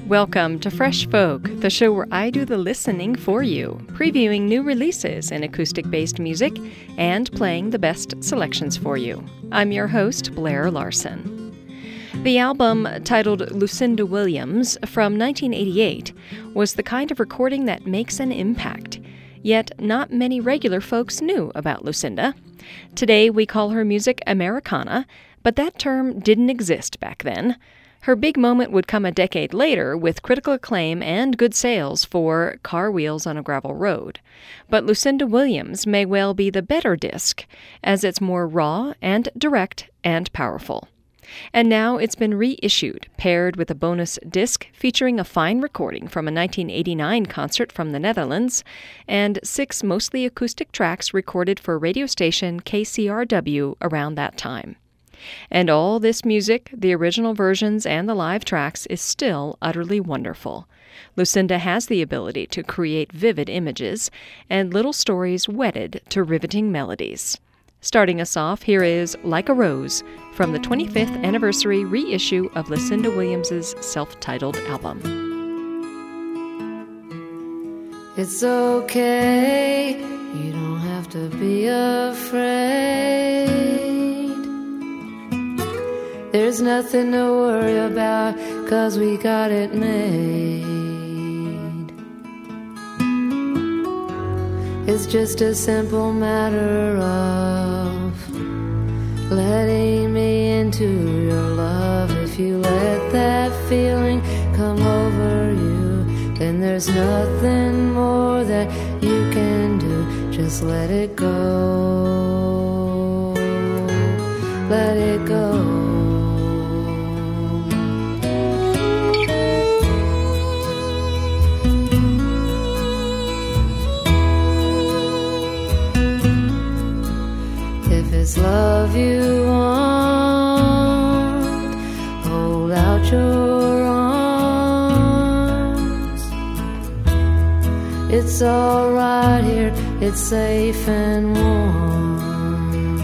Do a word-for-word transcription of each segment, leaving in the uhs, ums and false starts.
Welcome to Fresh Folk, the show where I do the listening for you, previewing new releases in acoustic-based music and playing the best selections for you. I'm your host, Blair Larson. The album, titled Lucinda Williams, from nineteen eighty-eight, was the kind of recording that makes an impact. Yet not many regular folks knew about Lucinda. Today we call her music Americana, but that term didn't exist back then. Her big moment would come a decade later with critical acclaim and good sales for Car Wheels on a Gravel Road. But Lucinda Williams may well be the better disc, as it's more raw and direct and powerful. And now it's been reissued, paired with a bonus disc featuring a fine recording from a nineteen eighty-nine concert from the Netherlands, and six mostly acoustic tracks recorded for radio station K C R W around that time. And all this music, the original versions and the live tracks, is still utterly wonderful. Lucinda has the ability to create vivid images and little stories wedded to riveting melodies. Starting us off, here is Like a Rose from the twenty-fifth anniversary reissue of Lucinda Williams' self-titled album. It's okay, you don't have to be afraid. There's nothing to worry about, 'cause we got it made. It's just a simple matter of letting me into your love. If you let that feeling come over you, then there's nothing more that you can do. Just let it go. Let it go. It's love you want, hold out your arms. It's all right here, it's safe and warm.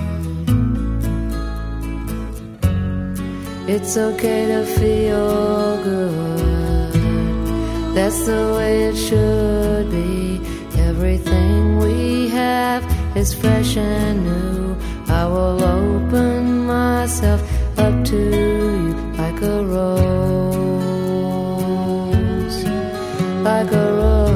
It's okay to feel good, that's the way it should be. Everything we have is fresh and new. I will open myself up to you like a rose, like a rose.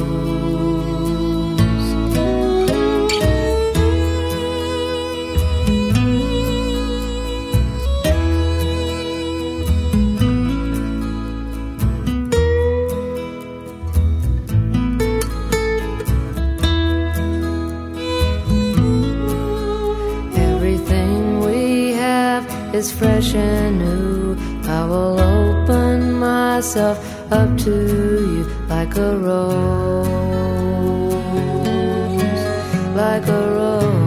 Is fresh and new. I will open myself up to you like a rose, like a rose.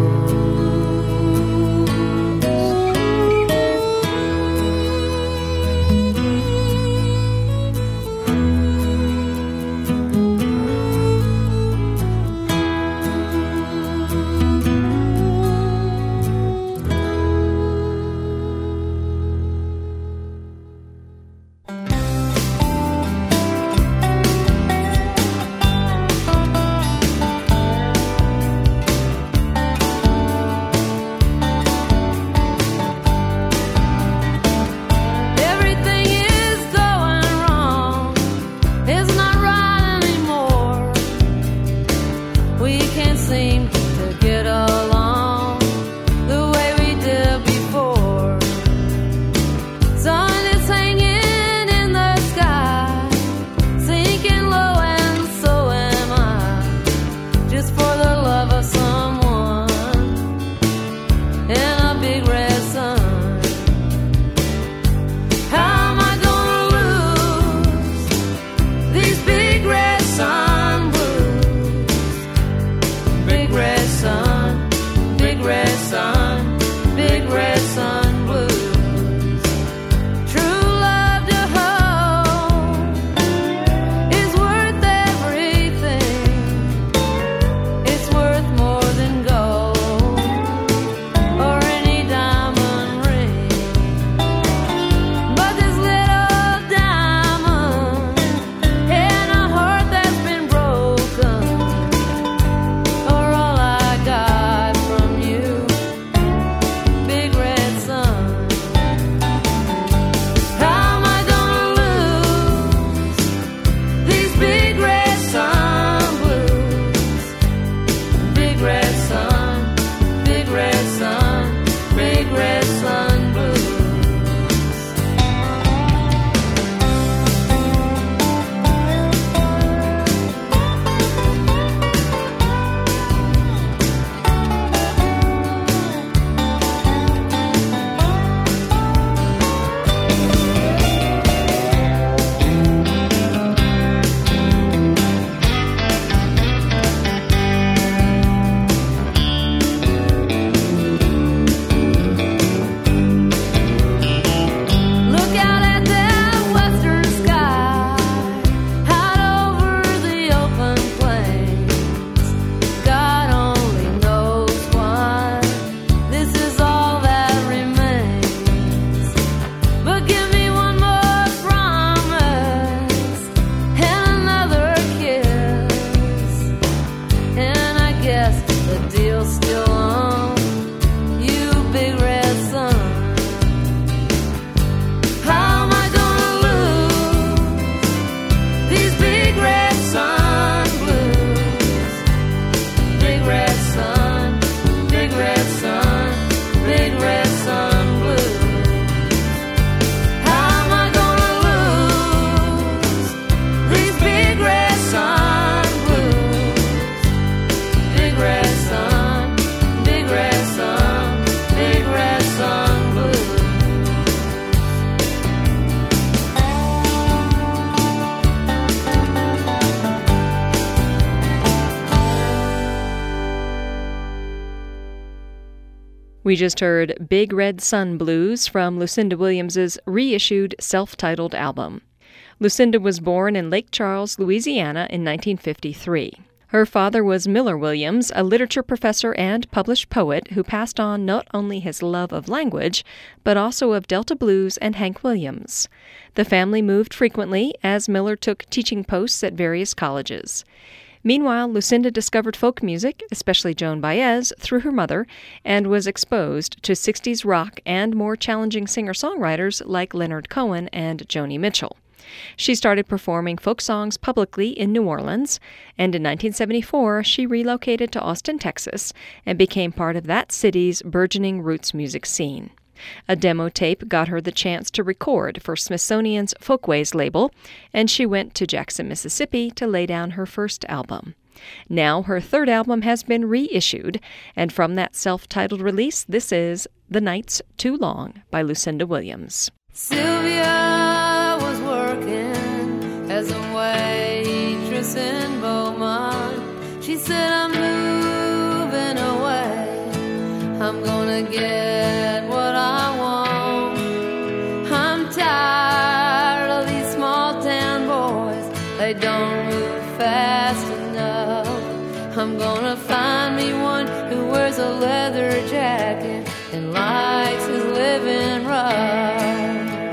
We just heard Big Red Sun Blues from Lucinda Williams's reissued self-titled album. Lucinda was born in Lake Charles, Louisiana in nineteen fifty-three. Her father was Miller Williams, a literature professor and published poet who passed on not only his love of language, but also of Delta blues and Hank Williams. The family moved frequently as Miller took teaching posts at various colleges. Meanwhile, Lucinda discovered folk music, especially Joan Baez, through her mother, and was exposed to sixties rock and more challenging singer-songwriters like Leonard Cohen and Joni Mitchell. She started performing folk songs publicly in New Orleans, and in nineteen seventy-four she relocated to Austin, Texas, and became part of that city's burgeoning roots music scene. A demo tape got her the chance to record for Smithsonian's Folkways label, and she went to Jackson, Mississippi to lay down her first album. Now her third album has been reissued, and from that self-titled release, this is The Night's Too Long by Lucinda Williams. Sylvia was working as a waitress in Beaumont. She said, I'm moving away. I'm gonna get what I want. I'm tired of these small town boys. They don't move fast enough. I'm gonna find me one who wears a leather jacket and likes his living rough.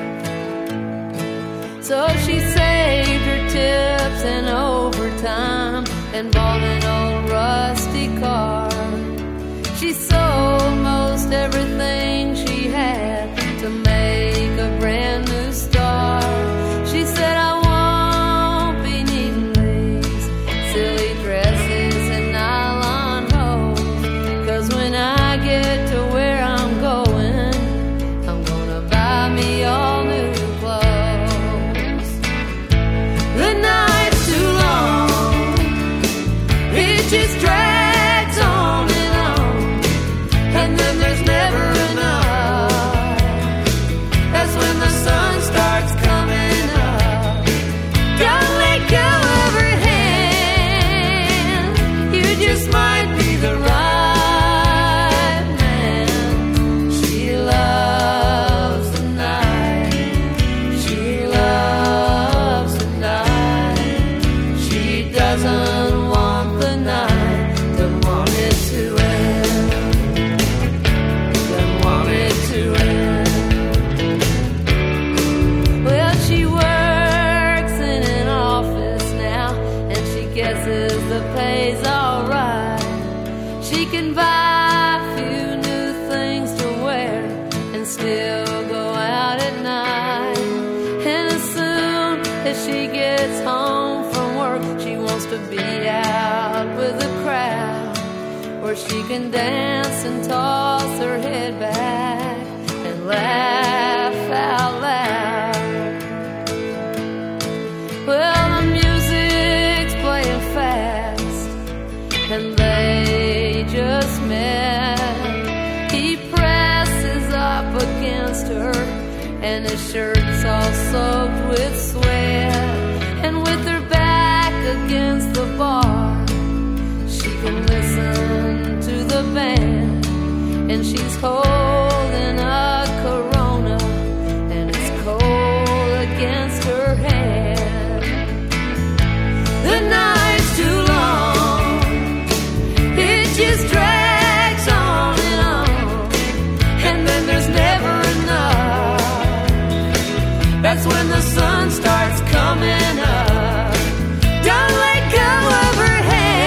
So she saved her tips and overtime and bought an old rusty car. She sold most everything she had to make a brand new start. She said, I won't be needing these silly dresses and nylon hose, 'cause when I get to where I'm going, I'm gonna buy me all new clothes. The night's too long, it just drags on and on, and then there's never enough. That's when the sun starts coming up. Don't let go of her hand, you just might be the right man. She loves the night, she loves the night. She doesn't want the night to want it to end, doesn't want it to end. Well, she works in an office now, and she guesses the pay's alright. She can buy a few new things to wear and still go out at night. And as soon as she gets home from work, she wants to be out with the crowd, where she can dance and toss her head back and laugh out loud. Well, the music's playing fast, and they just met. He presses up against her, and his shirt's all soaked with sweat. And with her back against the bar, she can listen to the band, and she's holding a Corona, and it's cold against her hand. The night's too long, it just drags on and on, and then there's never enough. That's when the sun starts coming up. Don't let go of her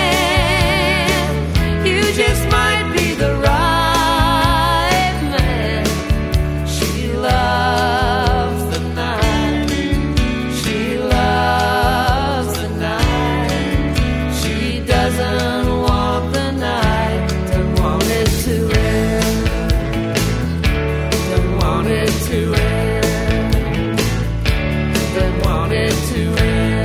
hand, you just might be the right man. She loves the night, she loves the night. She doesn't want the night, don't want it to end, don't want it to end, don't want it to end.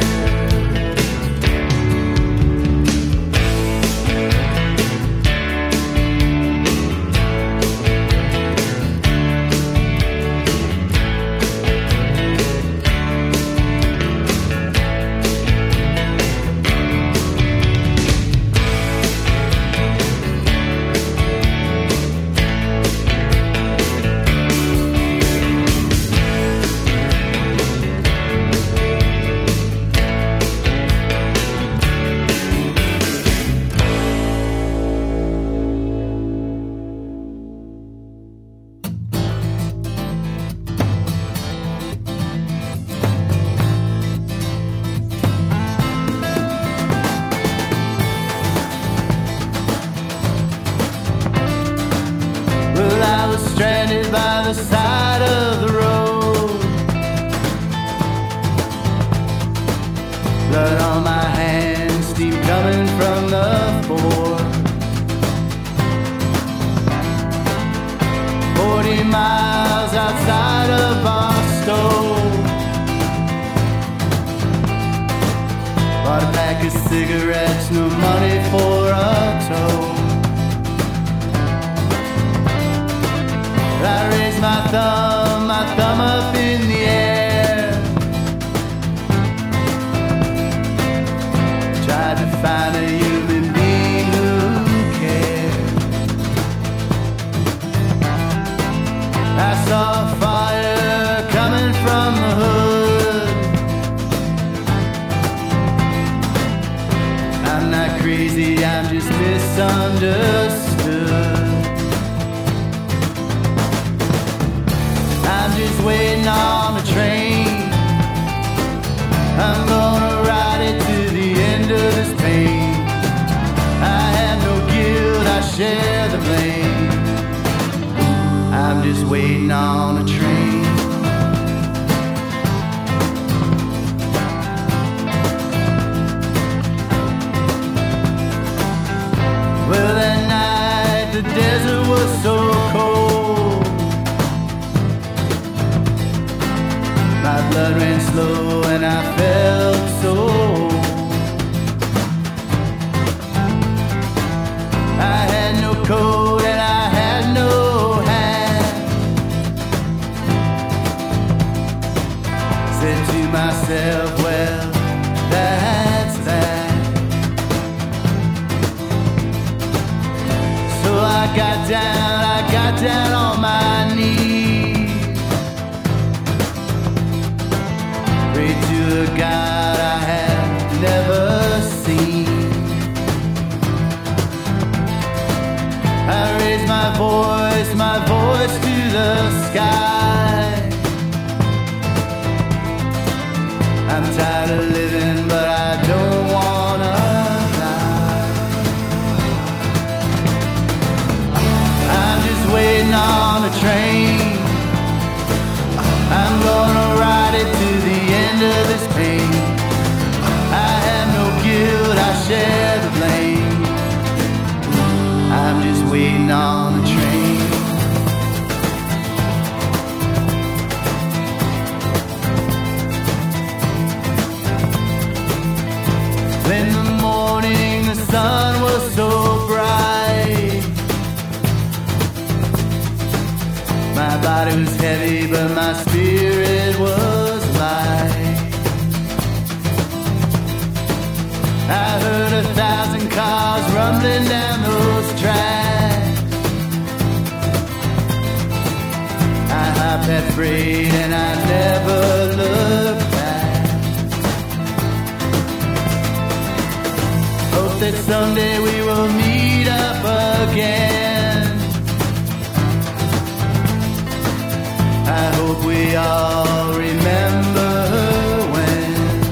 blood on my hands, steam coming from the floor. Forty miles outside of Boston, bought a pack of cigarettes, no money for a tow. I raised my thumb, my thumb up in the air, tried to find a human being who cared. I saw fire coming from the hood. I'm not crazy, I'm just misunderstood. I'm just waiting on a train. I'm gonna ride it to the end of this pain. I have no guilt, I share the blame. I'm just waiting on a train. Well, that night the desert was so cold. My blood ran slow and I felt so old. I had no coat and I had no hat. Said to myself, well, that's that. So I got down, I got down on my knees, prayed to a God I had never seen. I raised my voice, my voice to the sky. I'm tired of living, but I don't wanna die. I'm just waiting on a train. I'm gonna ride it to the end of this pain. I have no guilt, I share the blame. I'm just waiting on a train. In the morning the sun was so bright. My body was heavy but my spirit was light. I heard a thousand cars rumbling down those tracks. I hopped that freight and I never looked back. Hope that someday we will meet up again. I hope we all remember when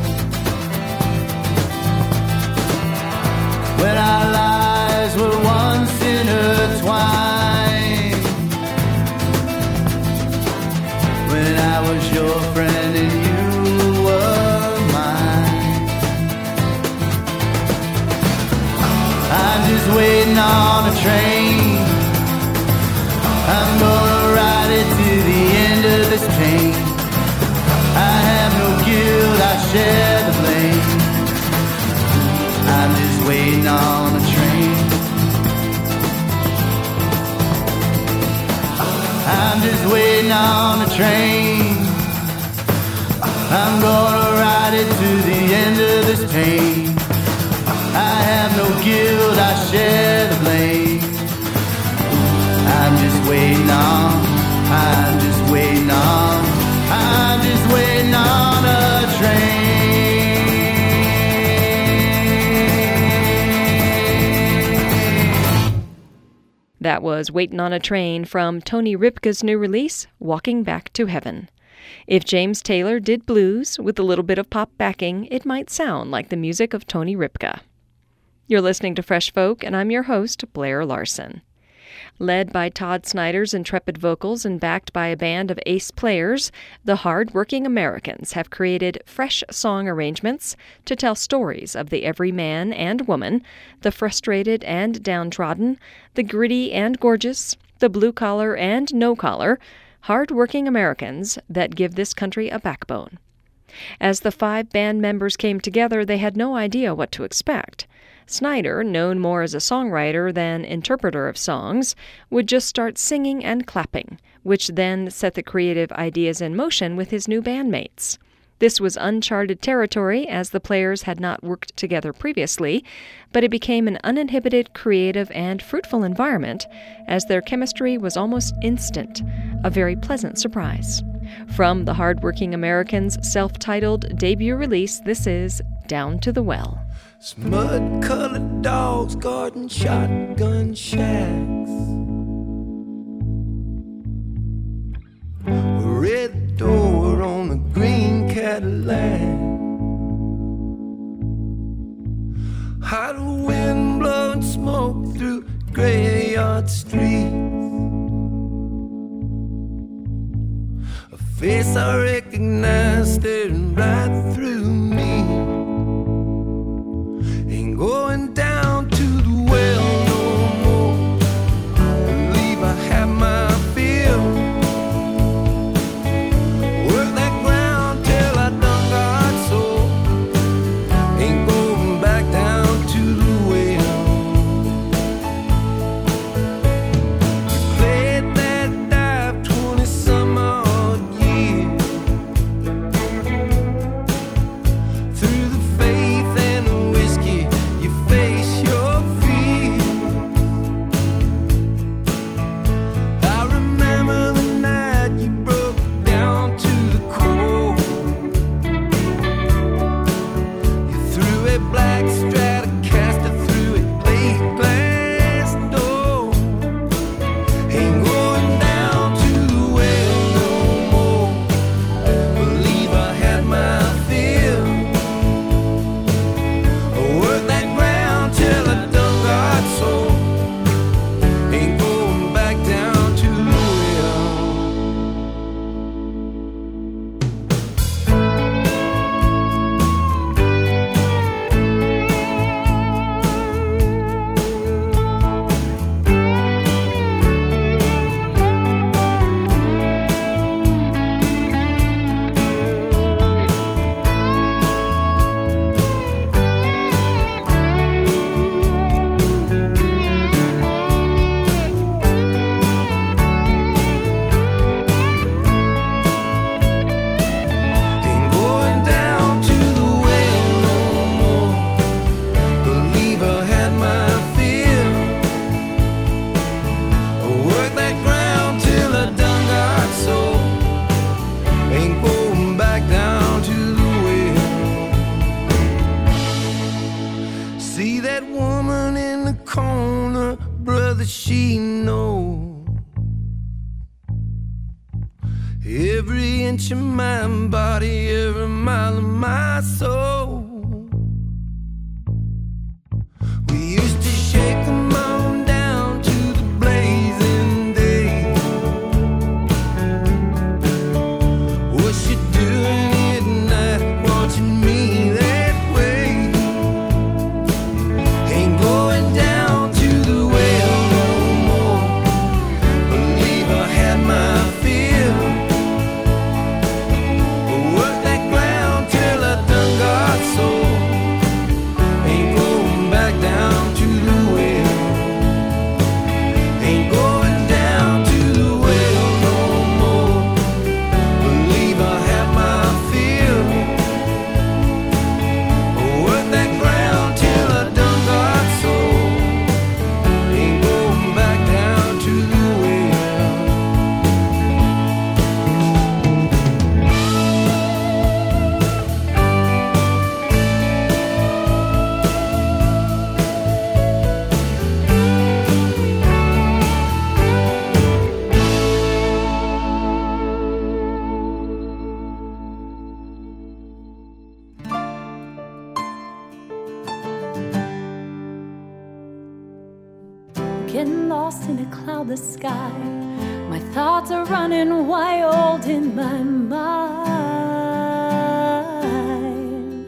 When our lives were once intertwined, when I was your friend and you were mine. I'm just waiting on a train. I'm gonna ride it to the end of this pain. I have no guilt, I share the blame. I'm just waiting on a train. I'm just waiting on a train. I'm gonna ride it to the end of this pain. I have no guilt, I share the blame. I'm just waiting on, I'm just waiting on, I'm just waiting on a train. That was Waitin' on a Train from Tony Ripka's new release, Walking Back to Heaven. If James Taylor did blues with a little bit of pop backing, it might sound like the music of Tony Ripka. You're listening to Fresh Folk, and I'm your host, Blair Larson. Led by Todd Snider's intrepid vocals and backed by a band of ace players, the Hard-Working Americans have created fresh song arrangements to tell stories of the everyman and woman, the frustrated and downtrodden, the gritty and gorgeous, the blue-collar and no-collar, hard-working Americans that give this country a backbone. As the five band members came together, they had no idea what to expect. Snider, known more as a songwriter than interpreter of songs, would just start singing and clapping, which then set the creative ideas in motion with his new bandmates. This was uncharted territory as the players had not worked together previously, but it became an uninhibited, creative, and fruitful environment as their chemistry was almost instant, a very pleasant surprise. From the Hard-Working Americans' self-titled debut release, this is Down to the Well. Mud-colored dogs guarding shotgun shacks, a red door on a green Cadillac, hot wind blowing smoke through graveyard streets, a face I recognize staring right through me. Ain't going down to the well no more. Believe I have my fill. Work that ground till I done got sore. Ain't going back down to the well. We played that dive twenty some odd years. Through the faith and the whiskey, you face your fear. I remember the night you broke down to the core. You threw a black Stratocaster through a plate glass door. Ain't going down to the well no more. Believe I had my fill. Work that ground till I done got sore. Ain't going back down to the well. Ain't going down to the well no more. Believe I had my fill. Work that ground till I done got sore. Ain't going back down to the well. See that woman in the corner, brother, she knows. Every inch of my body, every mile of my soul. We used to shake 'em on down to the blazing day. What's she doing here tonight, watching me that way? Ain't going down to the well no more. Believe I had my fill. Work that ground till I done got getting lost in a cloudless sky. My thoughts are running wild in my mind.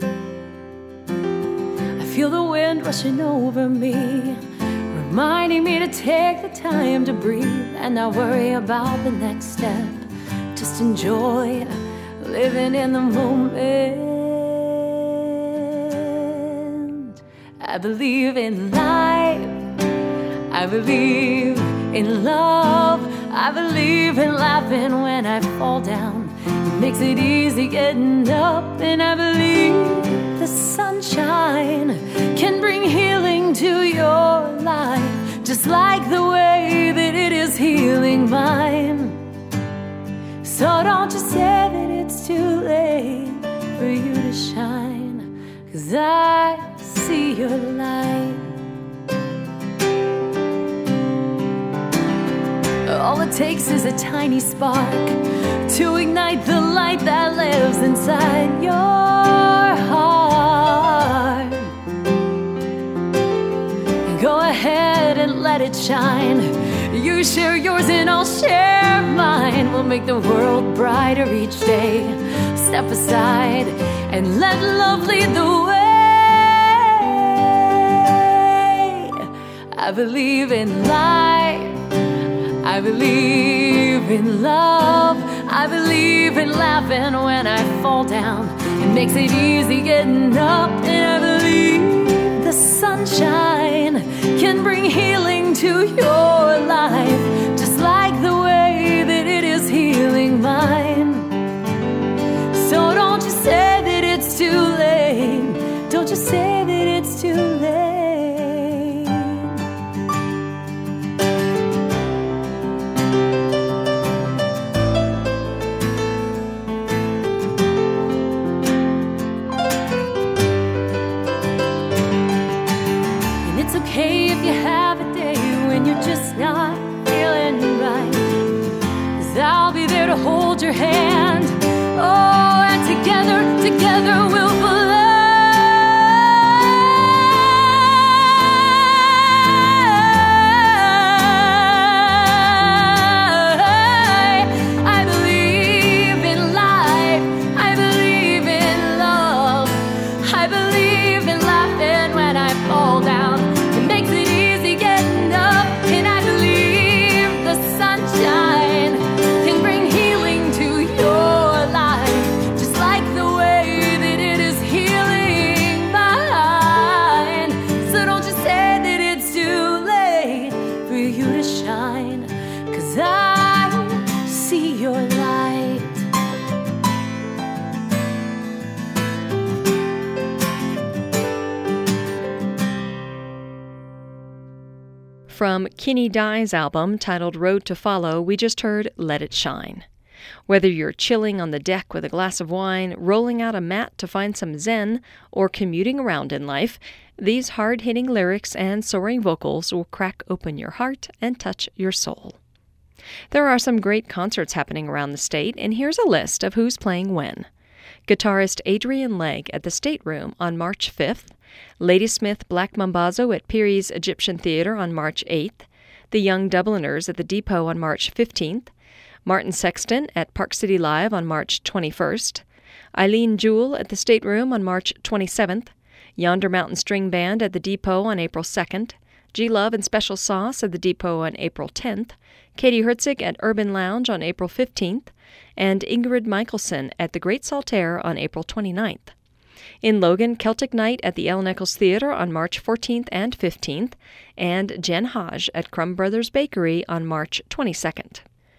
I feel the wind rushing over me, reminding me to take the time to breathe and not worry about the next step. Just enjoy living in the moment. I believe in life, I believe in love, I believe in laughing when I fall down. It makes it easy getting up, and I believe the sunshine can bring healing to your life, just like the way that it is healing mine. So don't you say that it's too late for you to shine, 'cause I see your light. All it takes is a tiny spark to ignite the light that lives inside your heart. Go ahead and let it shine. You share yours and I'll share mine. We'll make the world brighter each day. Step aside and let love lead the way. I believe in life, I believe in love, I believe in laughing when I fall down. It makes it easy getting up, and I believe the sunshine can bring healing to your life, just like the way that it is healing mine. So don't you say that it's too late, don't you say that it's too late. Okay if you have a day when you're just not feeling right, 'cause I'll be there to hold your hand. Oh, and together, together we'll fly. I believe in life, I believe in love, I believe in laughing when I fall down. From Kinney Dye's album titled Road to Follow, we just heard Let It Shine. Whether you're chilling on the deck with a glass of wine, rolling out a mat to find some zen, or commuting around in life, these hard-hitting lyrics and soaring vocals will crack open your heart and touch your soul. There are some great concerts happening around the state, and here's a list of who's playing when. Guitarist Adrian Legg at the State Room on March fifth, Ladysmith Black Mambazo at Peary's Egyptian Theater on March eighth, the Young Dubliners at the Depot on March fifteenth, Martin Sexton at Park City Live on March twenty-first, Eileen Jewell at the State Room on March twenty-seventh, Yonder Mountain String Band at the Depot on April second, G Love and Special Sauce at the Depot on April tenth, Katie Herzig at Urban Lounge on April fifteenth, and Ingrid Michaelson at the Great Saltaire on April twenty-ninth. In Logan, Celtic Night at the Ellen Eccles Theater on March fourteenth and fifteenth, and Jen Hodge at Crumb Brothers Bakery on March twenty-second.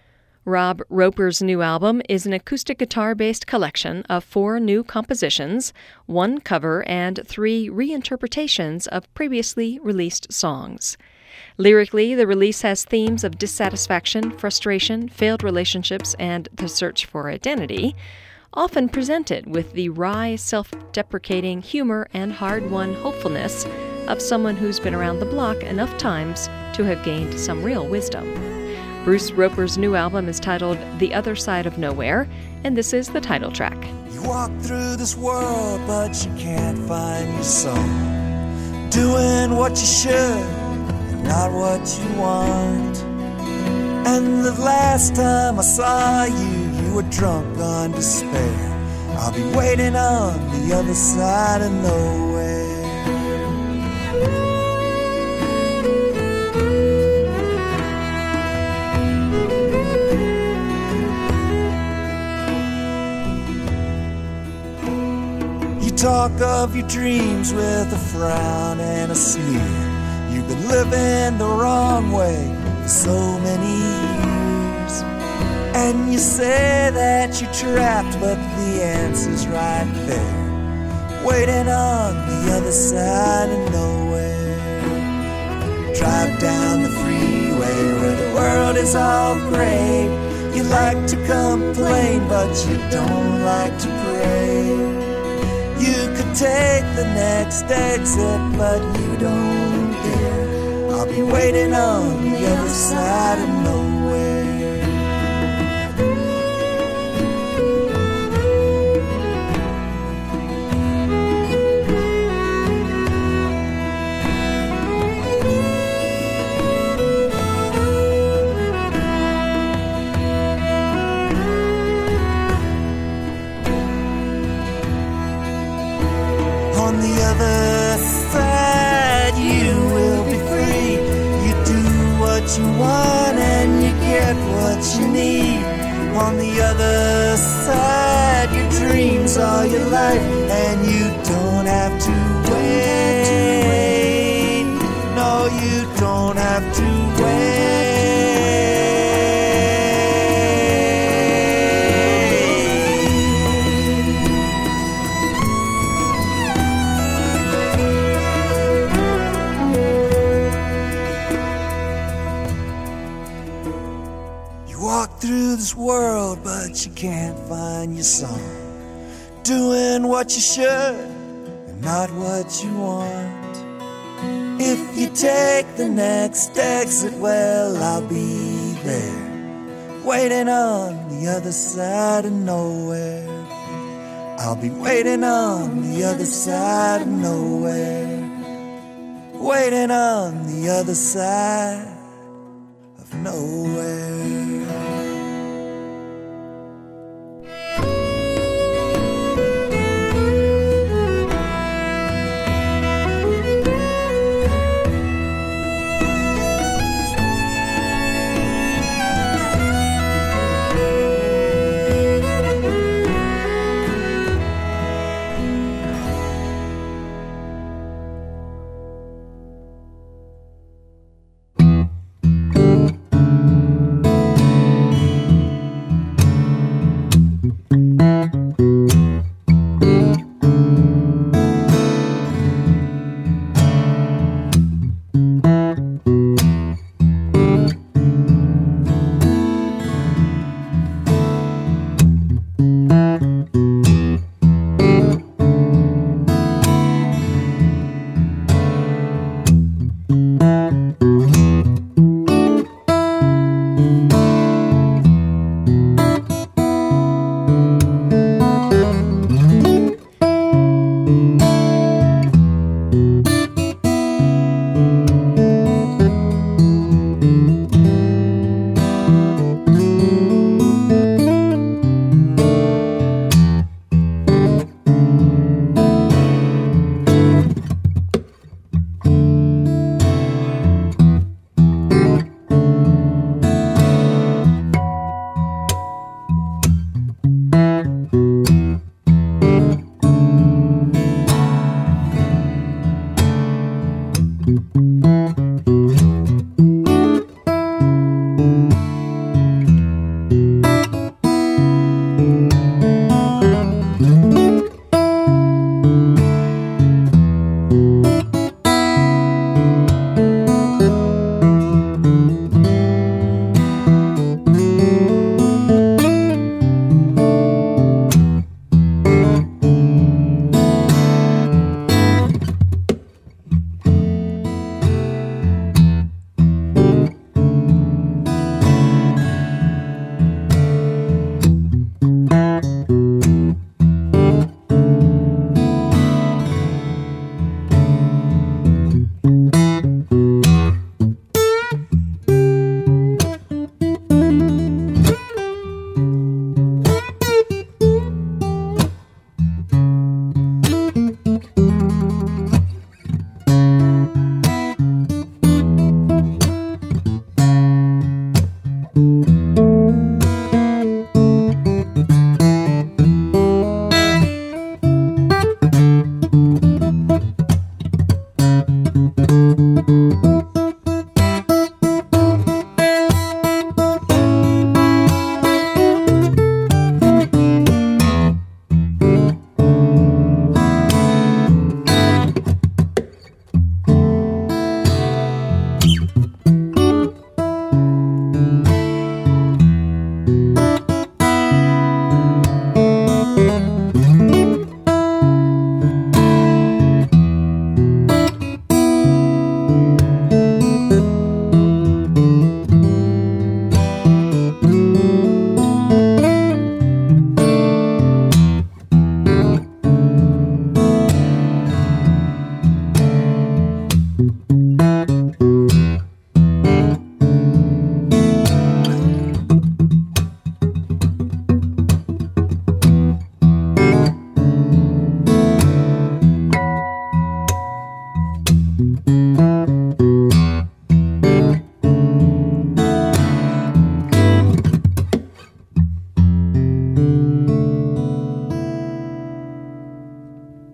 Rob Roper's new album is an acoustic guitar-based collection of four new compositions, one cover, and three reinterpretations of previously released songs. Lyrically, the release has themes of dissatisfaction, frustration, failed relationships, and the search for identity, often presented with the wry, self-deprecating humor and hard-won hopefulness of someone who's been around the block enough times to have gained some real wisdom. Bruce Roper's new album is titled The Other Side of Nowhere, and this is the title track. You walk through this world, but you can't find your soul. Doing what you should, not what you want. And the last time I saw you, you were drunk on despair. I'll be waiting on the other side of nowhere. You talk of your dreams with a frown and a sneer. You've been living the wrong way for so many years. And you say that you're trapped, but the answer's right there, waiting on the other side of nowhere. Drive down the freeway where the world is all gray. You like to complain, but you don't like to pray. You could take the next exit, but you don't dare. I'll be waiting on the other side of nowhere. On the other side, you will be free. You do what you want and you get what you need. On the other side, your dreams are your life, and you don't have to wait. No, you don't have to wait. Through this world, but you can't find your song. Doing what you should and not what you want. If you take the next exit, well, I'll be there, waiting on the other side of nowhere. I'll be waiting on the other side of nowhere, waiting on the other side of nowhere.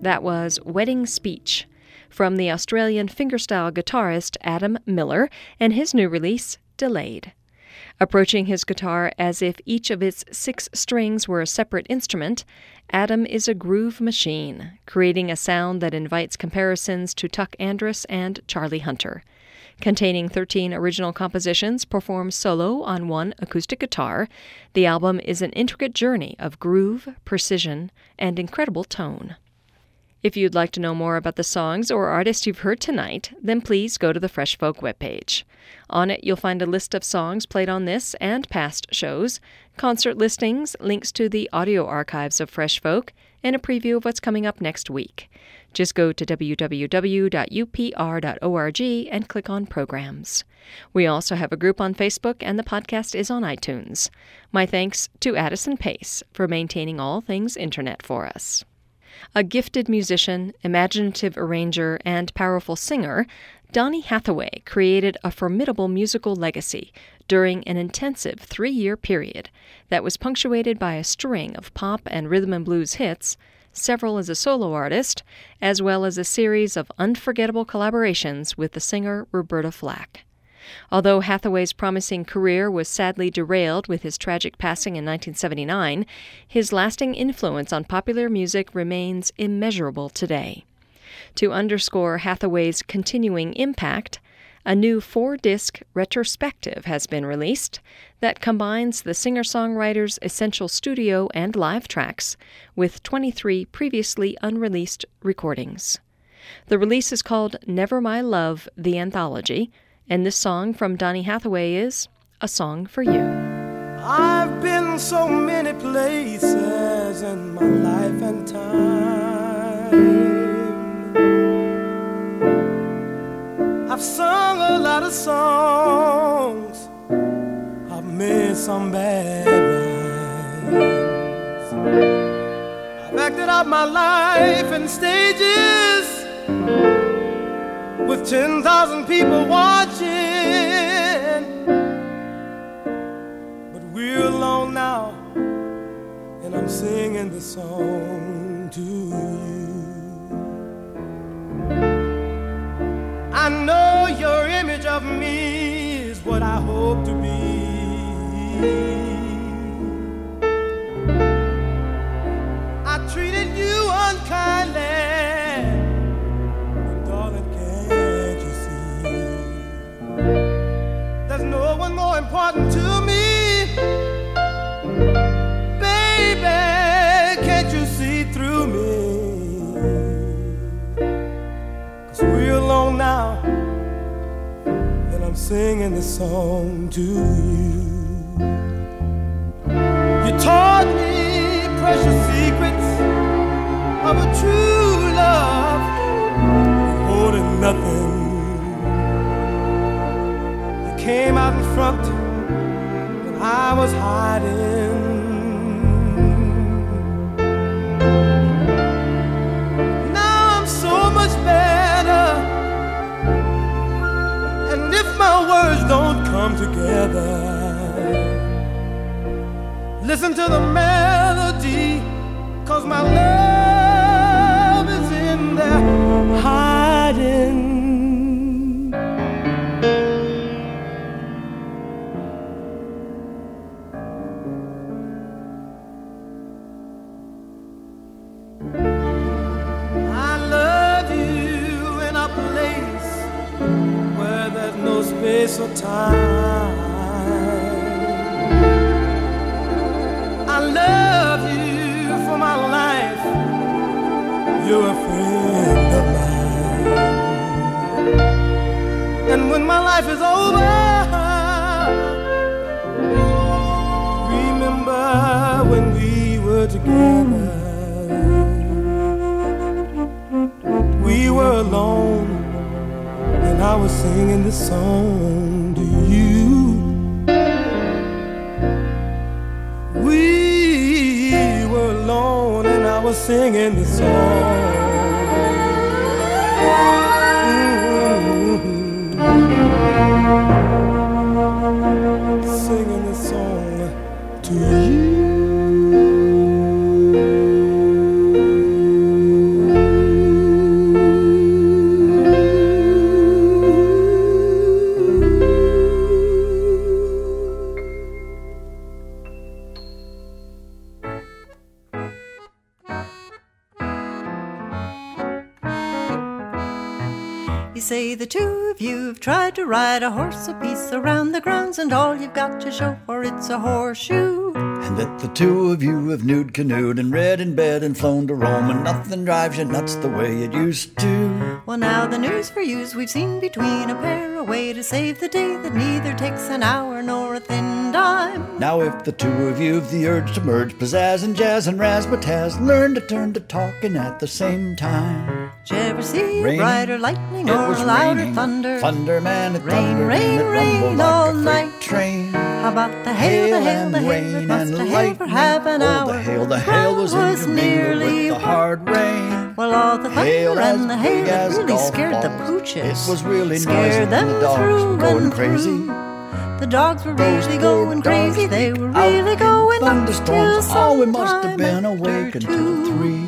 That was Wedding Speech from the Australian fingerstyle guitarist Adam Miller and his new release, Delayed. Approaching his guitar as if each of its six strings were a separate instrument, Adam is a groove machine, creating a sound that invites comparisons to Tuck Andrus and Charlie Hunter. Containing thirteen original compositions performed solo on one acoustic guitar, the album is an intricate journey of groove, precision, and incredible tone. If you'd like to know more about the songs or artists you've heard tonight, then please go to the Fresh Folk webpage. On it, you'll find a list of songs played on this and past shows, concert listings, links to the audio archives of Fresh Folk, and a preview of what's coming up next week. Just go to w w w dot u p r dot org and click on Programs. We also have a group on Facebook, and the podcast is on iTunes. My thanks to Addison Pace for maintaining all things internet for us. A gifted musician, imaginative arranger, and powerful singer, Donny Hathaway created a formidable musical legacy during an intensive three-year period that was punctuated by a string of pop and rhythm and blues hits, several as a solo artist, as well as a series of unforgettable collaborations with the singer Roberta Flack. Although Hathaway's promising career was sadly derailed with his tragic passing in nineteen seventy-nine, his lasting influence on popular music remains immeasurable today. To underscore Hathaway's continuing impact, a new four-disc retrospective has been released that combines the singer-songwriter's essential studio and live tracks with twenty-three previously unreleased recordings. The release is called Never My Love, the Anthology, and this song from Donny Hathaway is A Song for You. I've been so many places in my life and time. I've sung a lot of songs, I've made some bad rhymes. I've acted out my life in stages with ten thousand people watching, but we're alone now, and I'm singing this song to you. I know your image of me is what I hope to be. I treated you unkindly, no one more important to me. Baby, can't you see through me? 'Cause we're alone now, and I'm singing this song to you. You taught me precious secrets of a true love, holding nothing. Came out in front when I was hiding. Now I'm so much better, and if my words don't come together, listen to the melody, 'cause my love is in there hiding. Space or time. I love you for my life. You're a friend of mine. And when my life is over, remember when we were together. We were alone, and I was singing this song to you. We were alone, and I was singing this song. Mm-hmm. Singing this song to you. say the two of you've tried to ride a horse apiece around the grounds, and all you've got to show for it's a horseshoe. And that the two of you have nude canoed and read in bed and flown to Rome, and nothing drives you nuts the way it used to. Well, now the news for you's we've seen between a pair, a way to save the day that neither takes an hour nor a thin dime. Now if the two of you've the urge to merge pizzazz and jazz and razzmatazz, learn to turn to talking at the same time. Did you ever see Raining, a brighter lightning it or was a louder raining. thunder? Thunder, man, it Rain, thundered rain, and it rain rumbled all like a freight night. train. How about the hail, the hail, the and hail? rain It must and have hailed for lightning. half an oh, hour. the hail, the hail was, Ground was intermingled nearly with the hard rain. Well, all the Hail thunder as and the big hail as it really golf scared the balls. pooches. It was really noisy Scared and them the dogs through were going and crazy. through. The dogs were Those really poor going dogs crazy. They freaked were out really in going up thunderstorms. till Oh, we must have sometime been after awake until two. three.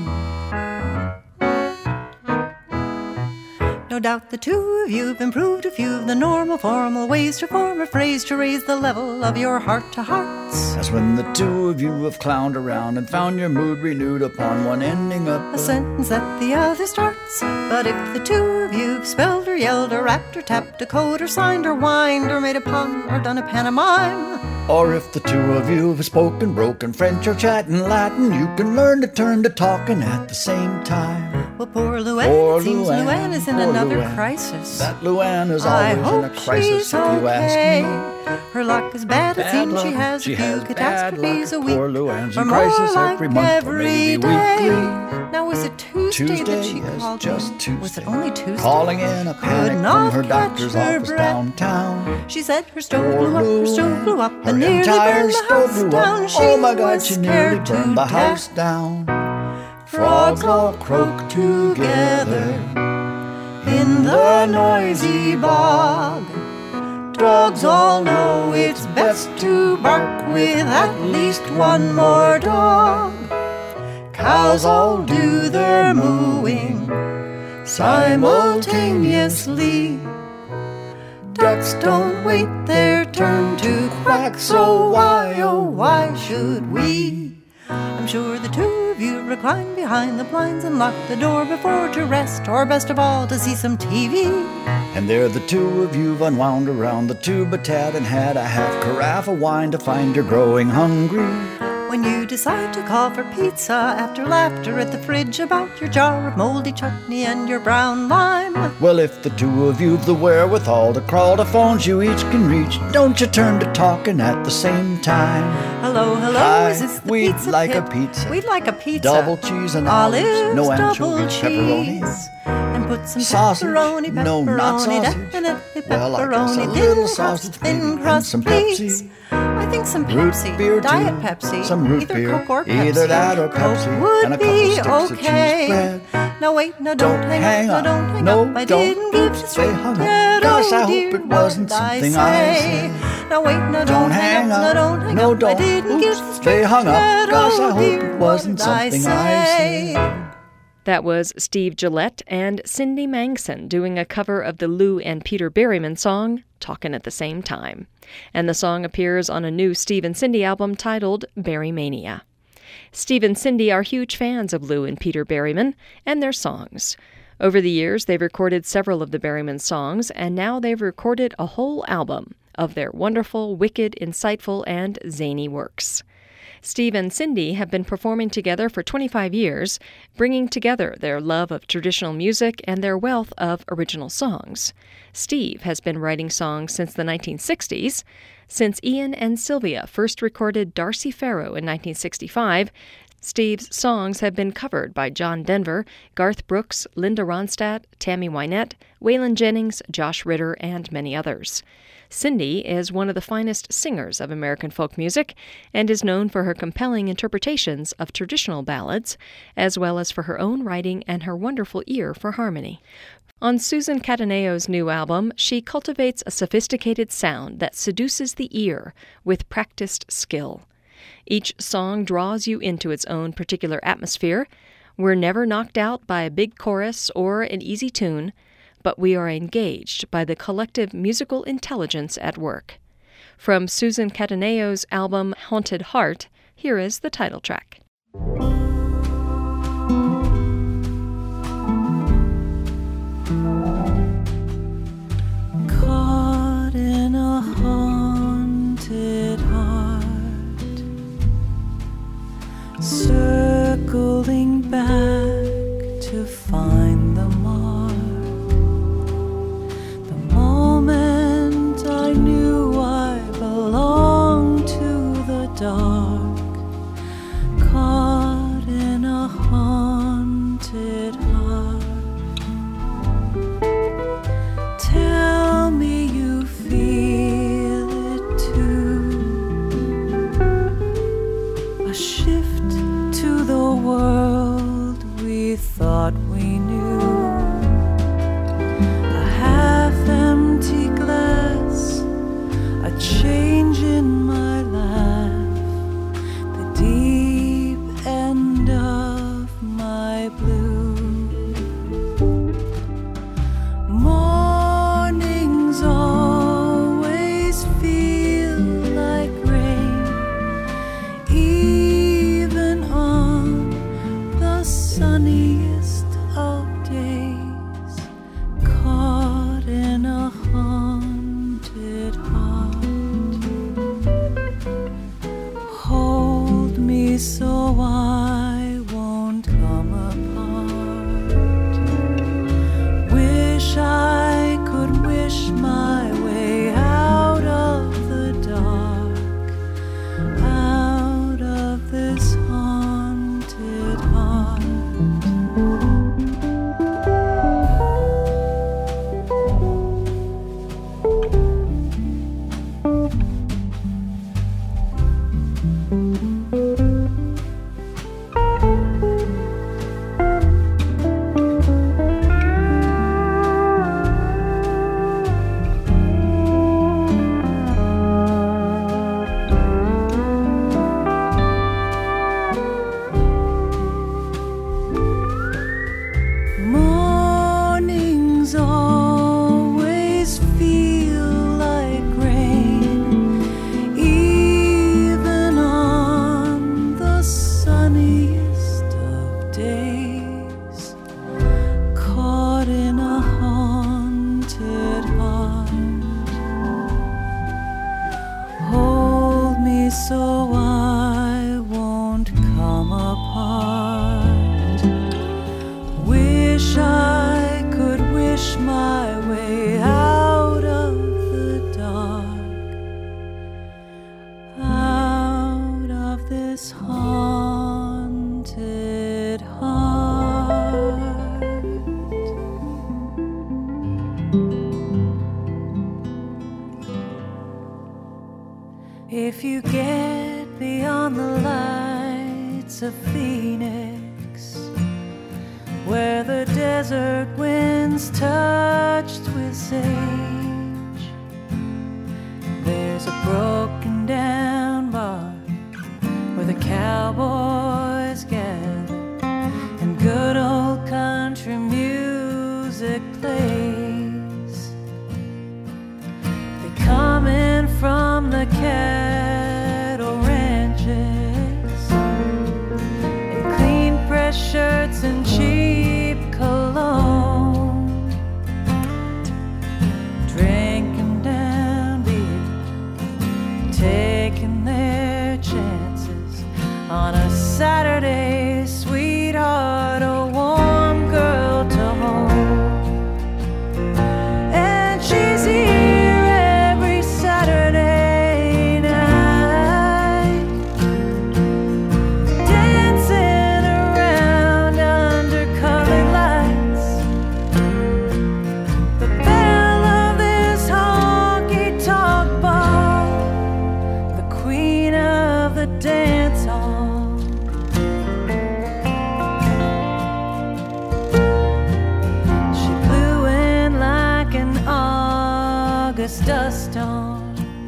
No doubt the two of you've improved a few of the normal formal ways to form a phrase to raise the level of your heart-to-hearts. That's when the two of you have clowned around and found your mood renewed upon one ending up A sentence that the other starts. But if the two of you've spelled or yelled or rapped or tapped a code or signed or whined or made a pun or done a pantomime, or if the two of you have spoken broken French or chatting Latin, you can learn to turn to talking at the same time. well, poor Luann, Poor it seems Luann, Luann is in poor another Luann. crisis. That Luann is I always hope in a crisis, she's if you okay. ask me. Her luck is bad, it Bad seems luck. she has She a few has bad catastrophes luck. a week. Poor Luann's or in more crisis like every month or every maybe day. weekly. Now, was it Tuesday, Tuesday, that she yes, called just me? Tuesday. Was it only Tuesday? Calling in a panic from not her catch doctor's her office breath. downtown. She said her stove Poor blew up, her stove Luann. blew up, Her and nearly entire burned the stove house blew down. up. She Oh my God, was she nearly scared to burned the house death. down. Frogs all croak together in the noisy bog. Dogs all know it's best to bark with at least one more dog. Cows all do their mooing simultaneously. Ducks don't wait their turn to quack, so why, oh why should we? I'm sure the two of you recline behind the blinds and lock the door before to rest, or best of all, to see some T V. And there the two of you've unwound around the tube of tat and had a half carafe of wine to find you're growing hungry. When you decide to call for pizza after laughter at the fridge about your jar of moldy chutney and your brown lime. Well, if the two of you've the wherewithal to crawl to phones you each can reach, don't you turn to talking at the same time. Hello, hello, Hi, is this the we'd pizza like pit? a pizza. We'd like a pizza. Double cheese and olives, Olives, no double anchovies, pepperoni. cheese. And put some Sausage, pepperoni, pepperoni, no, not sausage. definitely Well, I guess a pepperoni, little thin sausage, crust, thin maybe, crust, and some please. Pepsi. I think some Root Pepsi, beer, Diet too. Pepsi, Some root either beer. Coke or Pepsi. Either that or Coke Pepsi. would And a couple be sticks of cheese okay. bread. Now wait, no, don't, Don't hang, hang up, up. no, don't hang No, up. I don't. didn't give you Stay straight hung up. yet. Gosh, Oh, I hope dear, it wasn't what did something I I say? said. Now wait, no, don't, Don't hang hang up, no, up. don't hang No, up. I don't. didn't give Oops, you stay straight hung up. yet. Gosh, I Oh, hope dear, it what wasn't did I something I say? said. That was Steve Gillette and Cindy Mangson doing a cover of the Lou and Peter Berryman song, Talkin' at the Same Time. And the song appears on a new Steve and Cindy album titled Berrymania. Steve and Cindy are huge fans of Lou and Peter Berryman and their songs. Over the years, they've recorded several of the Berryman songs, and now they've recorded a whole album of their wonderful, wicked, insightful, and zany works. Steve and Cindy have been performing together for twenty-five years, bringing together their love of traditional music and their wealth of original songs. Steve has been writing songs since the nineteen sixties. Since Ian and Sylvia first recorded Darcy Farrow in nineteen sixty-five, Steve's songs have been covered by John Denver, Garth Brooks, Linda Ronstadt, Tammy Wynette, Waylon Jennings, Josh Ritter, and many others. Cindy is one of the finest singers of American folk music and is known for her compelling interpretations of traditional ballads, as well as for her own writing and her wonderful ear for harmony. On Susan Cataneo's new album, she cultivates a sophisticated sound that seduces the ear with practiced skill. Each song draws you into its own particular atmosphere. We're never knocked out by a big chorus or an easy tune, but we are engaged by the collective musical intelligence at work. From Susan Cataneo's album Haunted Heart, here is the title track. find the mark. The moment I knew I belonged to the dark, caught in a haunted heart. Tell me you feel it too. A shift to the world we thought we knew. A half-empty glass, a change in my laugh, the deep end of my blue. Mornings always feel like rain, even on the sunniest of days, caught in a haunted heart. Hold me so I won't come apart. Wish I could wish my way out of the dark, out of this haunted heart. Mornings always feel like rain, even on the sunniest of days, caught in a haunted heart. Hold me so I won't come apart. Wish I could wish my way out of the dark, out of this haunted heart. If you get beyond the lights of Phoenix, where the desert winds touched with sage, there's a broken down bar where the cowboys gather and good old country music plays. They come in from the cattle ranches in clean press shirts and cheap cologne, drinking down beer, taking their chances on a Saturday, sweetheart, a warm girl to hold. And she's here every Saturday night, dancing around under colored lights. The belle of this honky-tonk bar, the queen of the dance hall. She blew in like an August dust storm.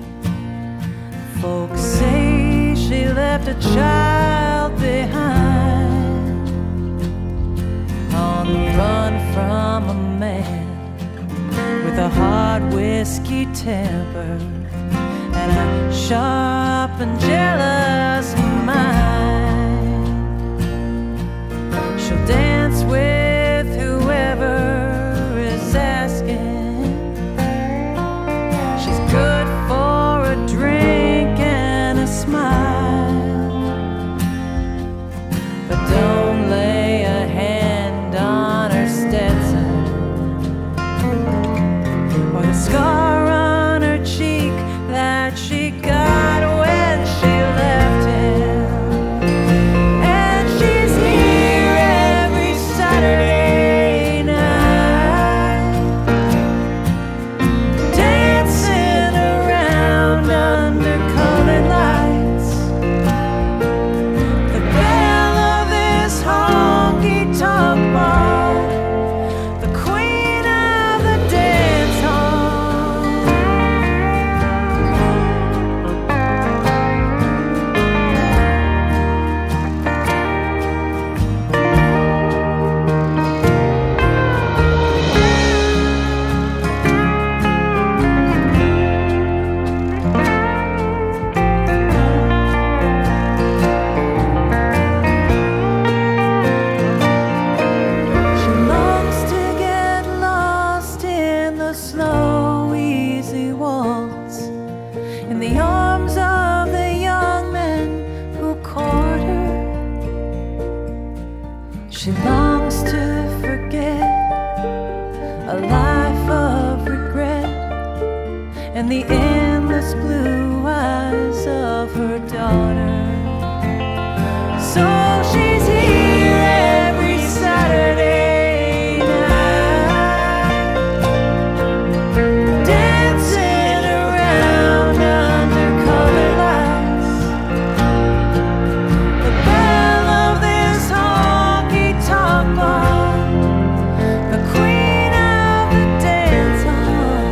Folks say she left a child behind, on the run from a man with a hard whiskey temper and a sharp and jealous mind. She'll dance with whoever is asking. She's good for a drink and a smile, but don't lay a hand on her and the endless blue eyes of her daughter. So she's here every Saturday night, dancing around under colored lights. The belle of this honky-tonk bar, the queen of the dance hall,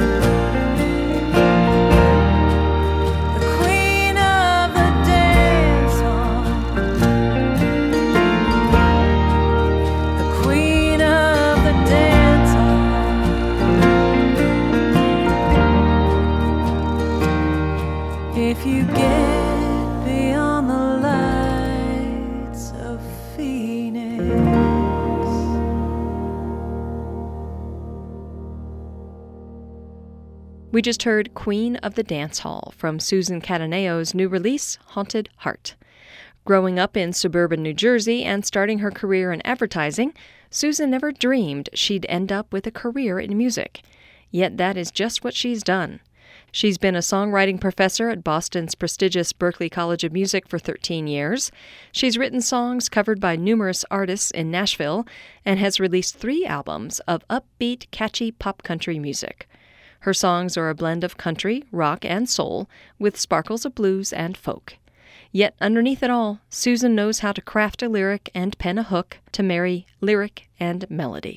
the queen of the dance hall, the queen of the dance hall. If you get beyond the lights of Phoenix. We just heard Queen of the Dance Hall from Susan Cataneo's new release, Haunted Heart. Growing up in suburban New Jersey and starting her career in advertising, Susan never dreamed she'd end up with a career in music. Yet that is just what she's done. She's been a songwriting professor at Boston's prestigious Berklee College of Music for thirteen years. She's written songs covered by numerous artists in Nashville and has released three albums of upbeat, catchy pop country music. Her songs are a blend of country, rock, and soul, with sparkles of blues and folk. Yet underneath it all, Susan knows how to craft a lyric and pen a hook to marry lyric and melody.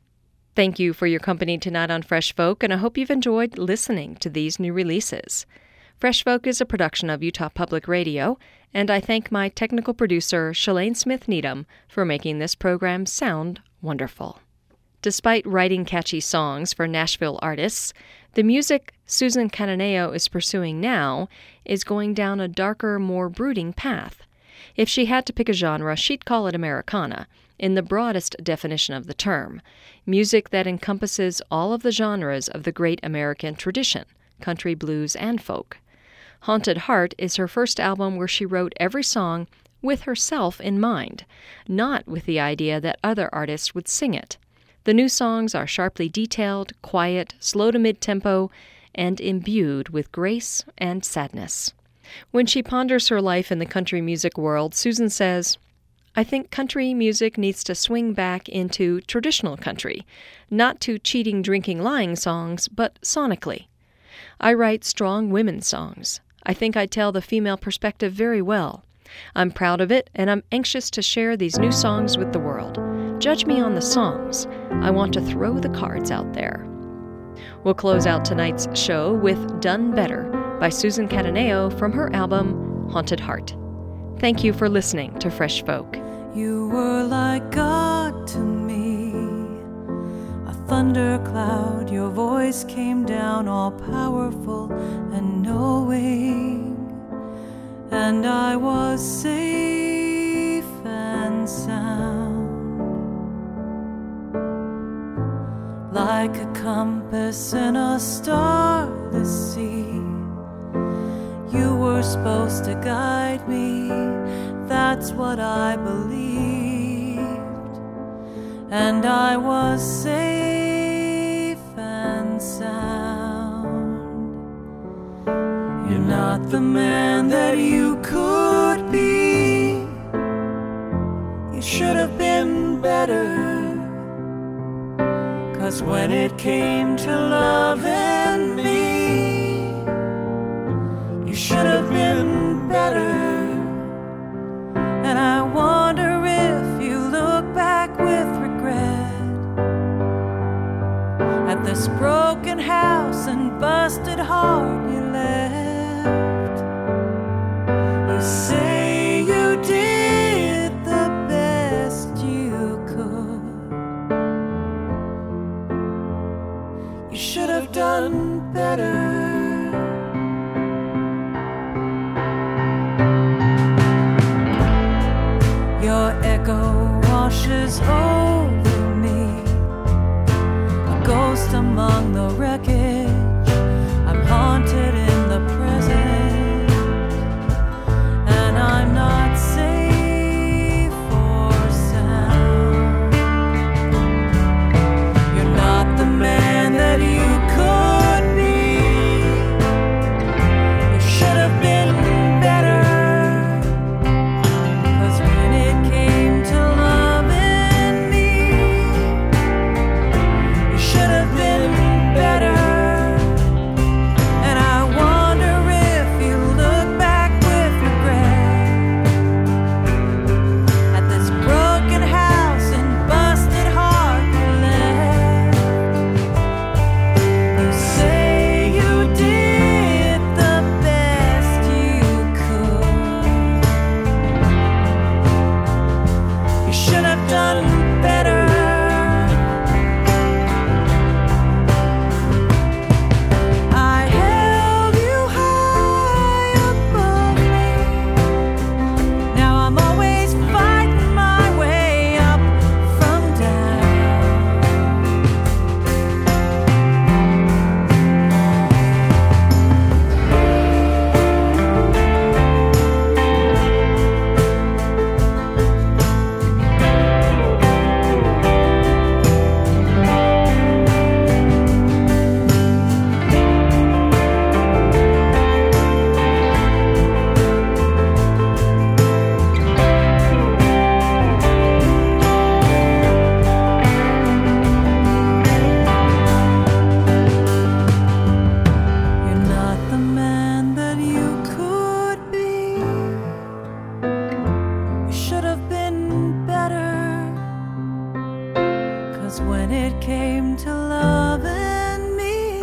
Thank you for your company tonight on Fresh Folk, and I hope you've enjoyed listening to these new releases. Fresh Folk is a production of Utah Public Radio, and I thank my technical producer, Shalane Smith Needham, for making this program sound wonderful. Despite writing catchy songs for Nashville artists, the music Susan Cataneo is pursuing now is going down a darker, more brooding path. If she had to pick a genre, she'd call it Americana, in the broadest definition of the term, music that encompasses all of the genres of the great American tradition, country, blues, and folk. Haunted Heart is her first album where she wrote every song with herself in mind, not with the idea that other artists would sing it. The new songs are sharply detailed, quiet, slow to mid-tempo, and imbued with grace and sadness. When she ponders her life in the country music world, Susan says, I think country music needs to swing back into traditional country, not to cheating, drinking, lying songs, but sonically. I write strong women's songs. I think I tell the female perspective very well. I'm proud of it, and I'm anxious to share these new songs with the world. Judge me on the songs. I want to throw the cards out there. We'll close out tonight's show with Done Better by Susan Cataneo from her album Haunted Heart. Thank you for listening to Fresh Folk. You were like God to me, a thundercloud. Your voice came down all powerful and knowing, and I was safe and sound, like a compass in a starless sea. You were supposed to guide me, that's what I believed, and I was safe and sound. You're not the man that you could be. You should have been better, 'cause when it came to loving me, you should have been better. And I wonder if you look back with regret at this broken house and busted heart you left. You say you did the best you could. You should have done better. Your echo washes over me, a ghost among the wreckage. I'm haunted in the present, and I'm not safe or sound. You're not the man that you could be. 'cause when it came to loving me,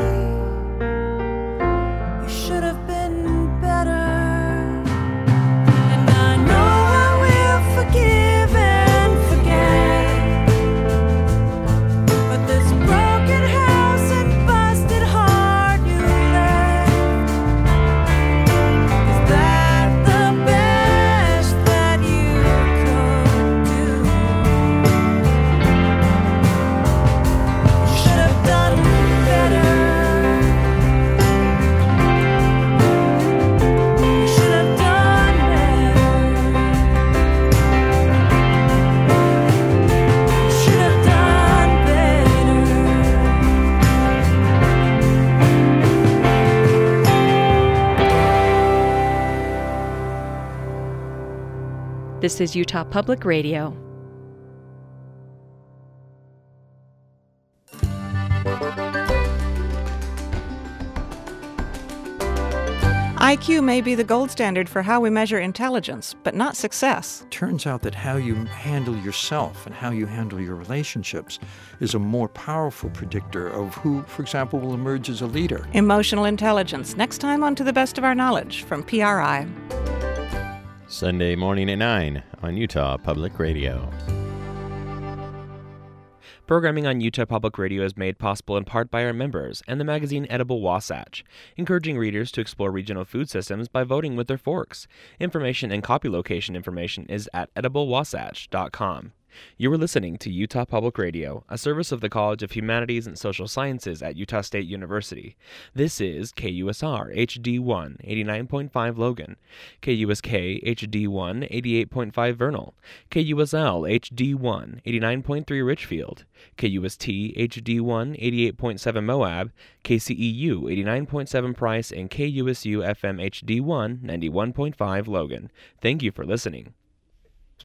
you should have been better. And I know I will forgive and forget, but this broken house and busted heart you left, is that the best that you could do? You should have done better. You should have done better. You should have done better. This is Utah Public Radio. I Q may be the gold standard for how we measure intelligence, but not success. Turns out that how you handle yourself and how you handle your relationships is a more powerful predictor of who, for example, will emerge as a leader. Emotional intelligence. Next time on To the Best of Our Knowledge from P R I. Sunday morning at nine on Utah Public Radio. Programming on Utah Public Radio is made possible in part by our members and the magazine Edible Wasatch, encouraging readers to explore regional food systems by voting with their forks. Information and copy location information is at edible wasatch dot com. You were listening to Utah Public Radio, a service of the College of Humanities and Social Sciences at Utah State University. This is K U S R H D one, eighty-nine point five Logan, K U S K H D one, eighty-eight point five Vernal, K U S L H D one, eighty-nine point three Richfield, K U S T H D one, eighty-eight point seven Moab, K C E U eighty-nine point seven Price, and K U S U F M H D one, ninety-one point five Logan. Thank you for listening.